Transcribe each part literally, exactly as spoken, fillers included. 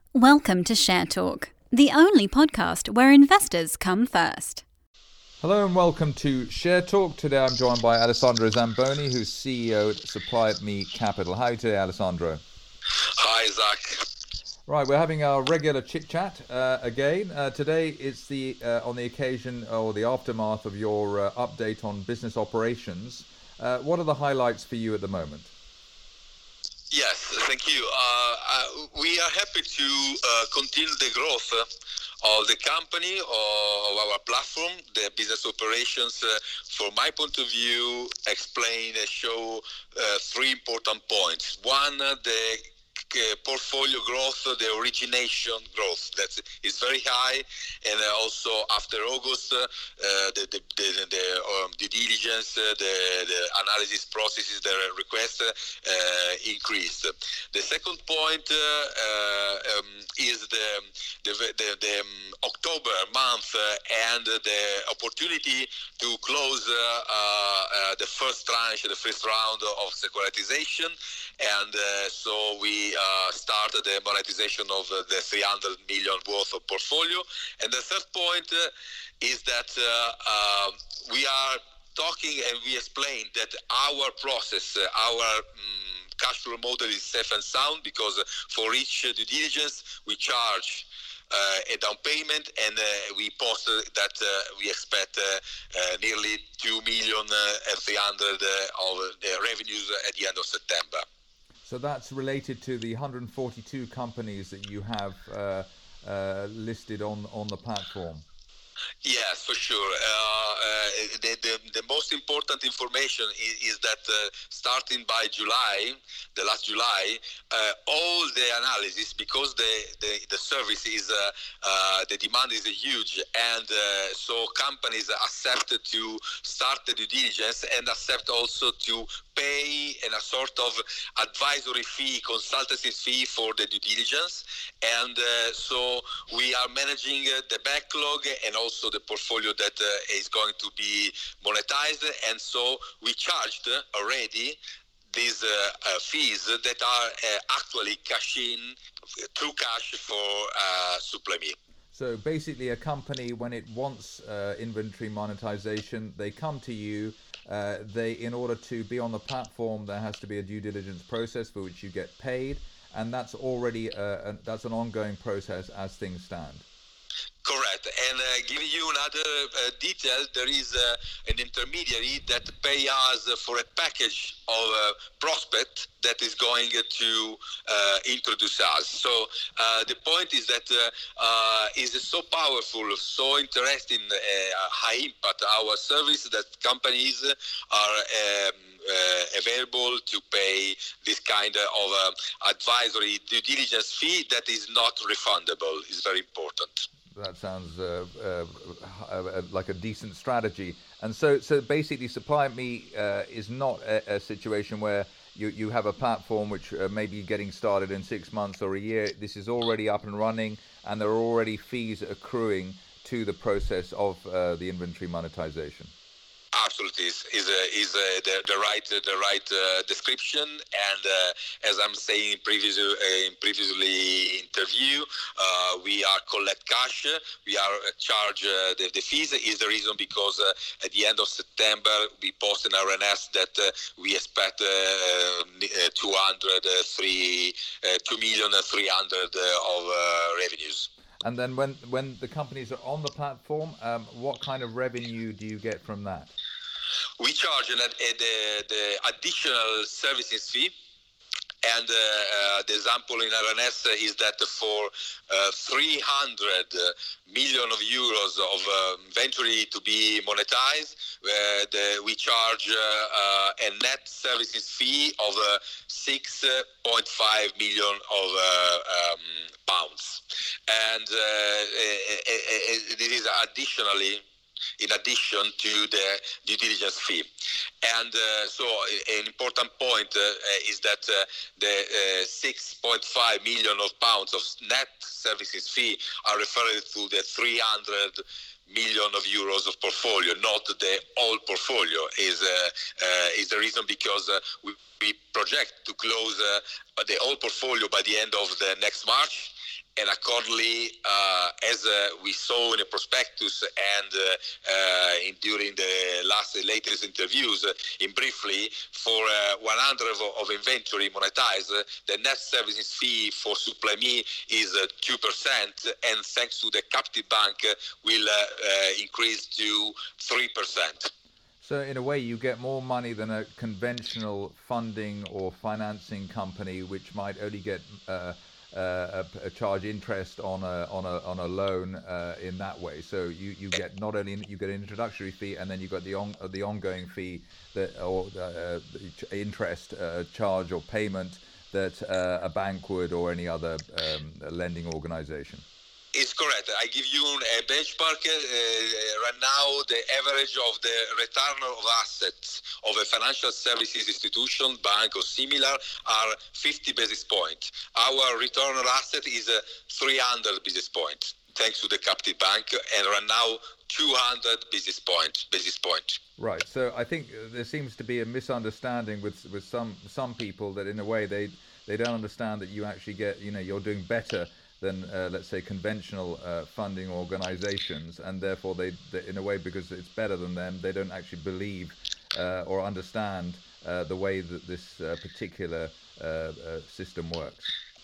Welcome to Share Talk, the only podcast where investors come first. Hello and welcome to Share Talk. Today I'm joined by Alessandro Zamboni, who's C E O at Supply It Me Capital. How are you today, Alessandro? Hi, Zach. Right, we're having our regular chit-chat uh, again. Uh, today it's the uh, on the occasion or the aftermath of your uh, update on business operations. Uh, what are the highlights for you at the moment? Yes, thank you. Uh, uh, we are happy to uh, continue the growth uh, of the company, of our platform, the business operations. Uh, from my point of view, explain and show uh, three important points. One, uh, the uh, portfolio growth, the origination growth that is very high, and uh, also after August, uh, the the the, the um, due diligence, uh, the the analysis processes, the request uh, increased. The second point uh, uh, um, is the the the, the um, October month uh, and the opportunity to close uh, uh, the first tranche, the first round of securitization, and uh, so we uh, started the monetization of uh, the three hundred million worth of portfolio. And the third point uh, is that uh, uh, we are talking and we explained that our process, uh, our um, cash flow model is safe and sound, because uh, for each uh, due diligence we charge Uh, a down payment, and uh, we posted that uh, we expect uh, uh, nearly two million uh, and three hundred uh, of uh, revenues at the end of September. So that's related to the one hundred forty-two companies that you have uh, uh, listed on on the platform. Yes, for sure. Uh, uh, the, the the most important information is, is that uh, starting by July, the last July, uh, all the analysis, because the, the, the service is, uh, uh, the demand is huge, and uh, so companies accepted to start the due diligence and accept also to pay in a sort of advisory fee, consultancy fee for the due diligence. And uh, so we are managing uh, the backlog and also the portfolio that uh, is going to be monetized. And so we charged already these uh, uh, fees that are uh, actually cash in through cash for uh, Supply Me. So basically a company, when it wants uh, inventory monetization, they come to you. Uh, they, in order to be on the platform, there has to be a due diligence process for which you get paid, and that's already uh, an, that's an ongoing process as things stand. Correct. And uh, giving you another uh, detail, there is uh, an intermediary that pay us for a package of uh, prospect that is going to uh, introduce us. So uh, the point is that uh, uh, is so powerful, so interesting, uh, high impact our service, that companies are um, uh, available to pay this kind of uh, advisory due diligence fee that is not refundable. Is very important. That sounds uh, uh, uh, like a decent strategy. And so, so basically, Supply It Me uh, is not a, a situation where you, you have a platform which uh, may be getting started in six months or a year. This is already up and running, and there are already fees accruing to the process of uh, the inventory monetization. Absolutely, is is, uh, is uh, the, the right uh, the right uh, description, and uh, as I'm saying in previous uh, in previously interview, uh, we are collect cash, we are uh, charge uh, the, the fees. Is the reason because uh, at the end of September we post in R N S that uh, we expect uh, uh, two hundred three uh, two million three hundred uh, of uh, revenues. And then when, when the companies are on the platform, um, what kind of revenue do you get from that? We charge an, a, the, the additional services fee. And uh, uh, the example in R N S is that for uh, three hundred million of euros of uh, inventory to be monetized, uh, the, we charge uh, uh, a net services fee of uh, six point five million of uh, um, pounds. And uh, this is additionally in addition to the due diligence fee. And uh, so an important point uh, is that uh, the uh, six point five million of pounds of net services fee are referred to the three hundred million of euros of portfolio, not the whole portfolio. Is uh, uh, is the reason because uh, we, we project to close uh, the whole portfolio by the end of the next March. and accordingly, uh, as uh, we saw in the prospectus and uh, uh, in, during the last uh, latest interviews, uh, in briefly, for uh, one hundred of, of inventory monetized, uh, the net servicing fee for SupplyMe is uh, two percent, and thanks to the captive bank, uh, will uh, uh, increase to three percent. So in a way, you get more money than a conventional funding or financing company, which might only get uh, uh, a, a charge interest on a on a on a loan uh, in that way. So you, you get not only you get an introductory fee, and then you got the on the ongoing fee that or uh, interest uh, charge or payment that uh, a bank would or any other um, lending organization. It's correct. I give you a benchmark. Uh, right now, the average of the return of assets of a financial services institution, bank or similar, are fifty basis points. Our return on asset is uh, three hundred basis points, thanks to the captive bank, and right now two hundred basis points. Basis points. Right. So I think there seems to be a misunderstanding with with some some people that in a way they they don't understand that you actually get, you know, you're doing better than uh, let's say conventional uh, funding organizations, and therefore they, they in a way, because it's better than them, they don't actually believe uh, or understand uh, the way that this uh, particular uh, uh, system works.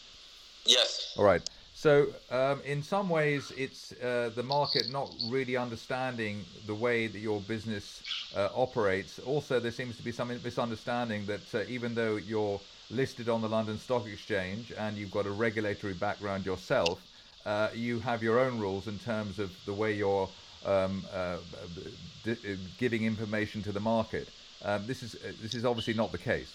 Yes. All right. So um, in some ways it's uh, the market not really understanding the way that your business uh, operates. Also, there seems to be some misunderstanding that uh, even though you're listed on the London Stock Exchange and you've got a regulatory background yourself, uh, you have your own rules in terms of the way you're um, uh, d giving information to the market. Um, this is this is obviously not the case.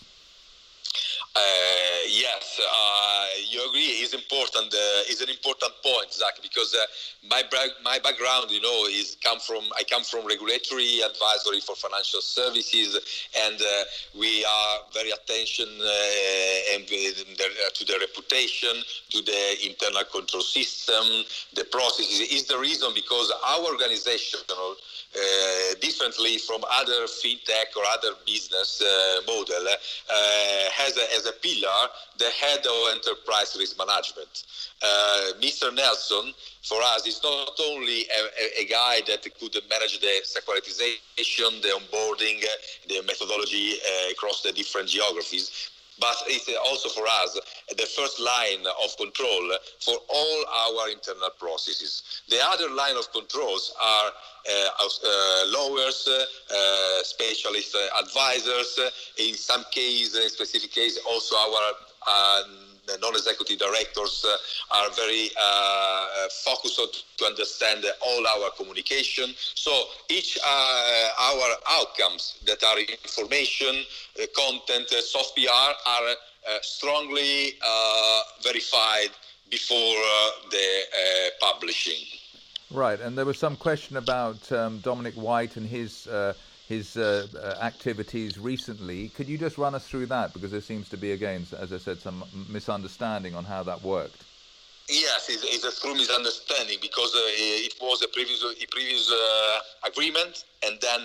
Uh, yes, uh, you agree. It's important. Uh, it's an important point, Zach, because uh, my my background, you know, is come from I come from regulatory advisory for financial services, and uh, we are very attention uh, and uh, to the reputation, to the internal control system, the processes. Is the reason because our organization, Uh, differently from other fintech or other business uh, model, uh, has a, as a pillar the head of enterprise risk management. Uh, Mister Nelson, for us, is not only a, a, a guy that could manage the securitization, the onboarding, the methodology uh, across the different geographies, but it's also for us the first line of control for all our internal processes. The other line of controls are uh, uh, lawyers, uh, specialist uh, advisors, in some cases, in specific cases, also our uh, non-executive directors uh, are very uh, focused on to understand all our communication. So each uh, our outcomes that are information, uh, content, uh, soft P R are uh, strongly uh, verified before uh, the uh, publishing. Right, and there was some question about um, Dominic White and his uh, his uh, uh, activities recently. Could you just run us through that, because there seems to be, again, as I said, some misunderstanding on how that worked? Yes, it's, it's a true misunderstanding, because uh, it was a previous a previous uh, agreement, and then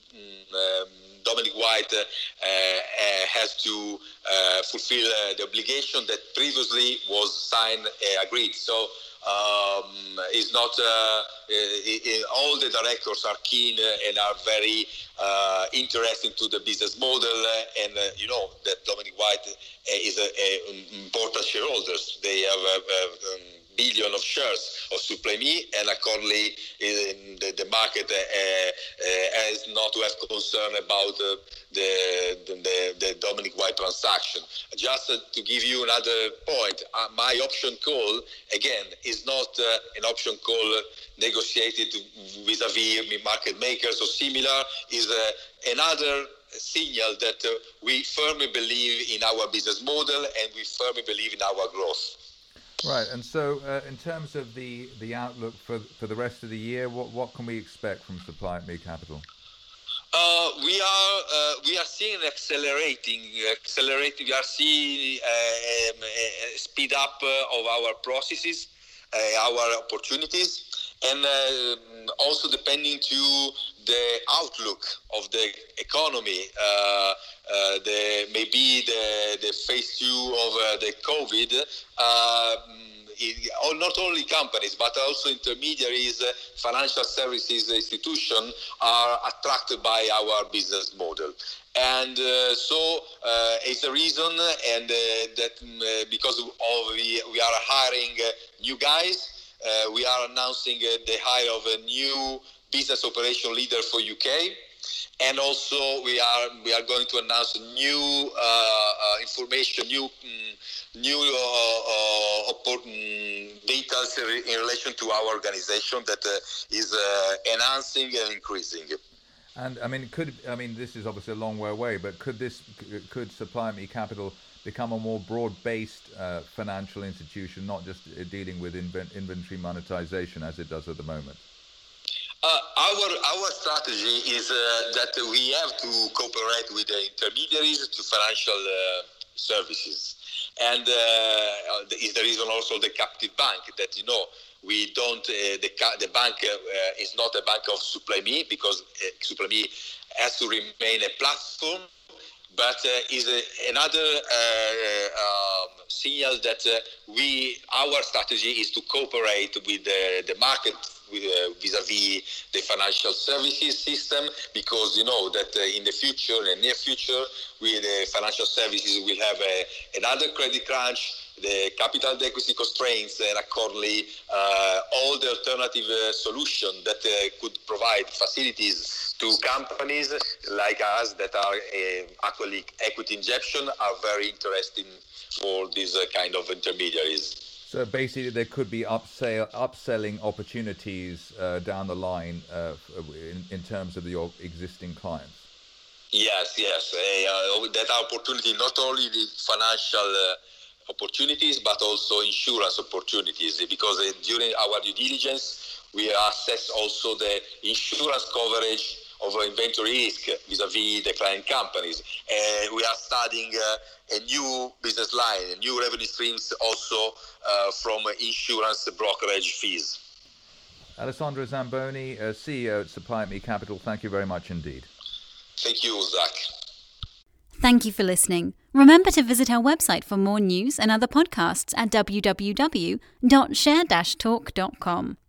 um, Dominic White uh, uh, has to uh, fulfill uh, the obligation that previously was signed, uh, agreed. So um, it's not. Uh, it, it, all the directors are keen and are very uh, interested to the business model, uh, and uh, you know that Dominic White uh, is an important shareholders. They have a, a, a billion of shares of SupplyMe, and accordingly, in the, the market uh, uh, has not to have concern about uh, the, the the Dominic White transaction. Just uh, to give you another point, uh, my option call again is not uh, an option call negotiated vis-a-vis market makers or similar. Is uh, another signal that uh, we firmly believe in our business model and we firmly believe in our growth. Right, and so uh, in terms of the, the outlook for for the rest of the year, what what can we expect from SupplyMe Capital? Uh, we are uh, we are seeing accelerating, accelerating. We are seeing uh, a speed up uh, of our processes, uh, our opportunities, and uh, also depending to the outlook of the economy. Uh, uh, the maybe the the phase two of uh, the COVID. Uh, in, not only companies, but also intermediaries, uh, financial services institutions are attracted by our business model. And uh, so uh, it's the reason, and uh, that uh, because of we, we are hiring uh, new guys, uh, we are announcing uh, the hire of a new business operation leader for U K. And also we are we are going to announce new uh, uh, information, new um, new uh, uh, um, details in relation to our organization that uh, is uh, enhancing and increasing. And I mean, could I mean this is obviously a long way away, but could this could Supply Me Capital become a more broad-based uh, financial institution, not just dealing with inv- inventory monetization as it does at the moment? Uh, our our strategy is uh, that we have to cooperate with the intermediaries to financial uh, services, and uh, is the reason also the captive bank that you know we don't uh, the the bank uh, is not a bank of Supply Me because uh, Supply Me has to remain a platform, but uh, is a, another uh, um, signal that uh, we our strategy is to cooperate with the, the market. Uh, vis-a-vis the financial services system, because you know that uh, in the future, in the near future, with the financial services will have a, another credit crunch, the capital adequacy constraints, and accordingly uh, all the alternative uh, solutions that uh, could provide facilities to companies like us that are uh, actually equity injection are very interesting for these uh, kind of intermediaries. So basically, there could be upsell, upselling opportunities uh, down the line uh, in, in terms of your existing clients. Yes, yes. Uh, that opportunity, not only the financial uh, opportunities, but also insurance opportunities. Because uh, during our due diligence, we assess also the insurance coverage of inventory risk vis-a-vis the client companies. Uh, we are studying uh, a new business line, new revenue streams also uh, from insurance brokerage fees. Alessandro Zamboni, uh, C E O at Supply Me Capital, thank you very much indeed. Thank you, Zach. Thank you for listening. Remember to visit our website for more news and other podcasts at w w w dot share dash talk dot com.